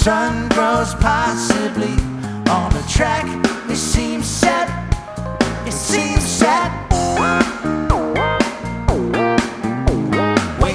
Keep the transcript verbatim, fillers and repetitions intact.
sun grows possibly on a track. It seems sad.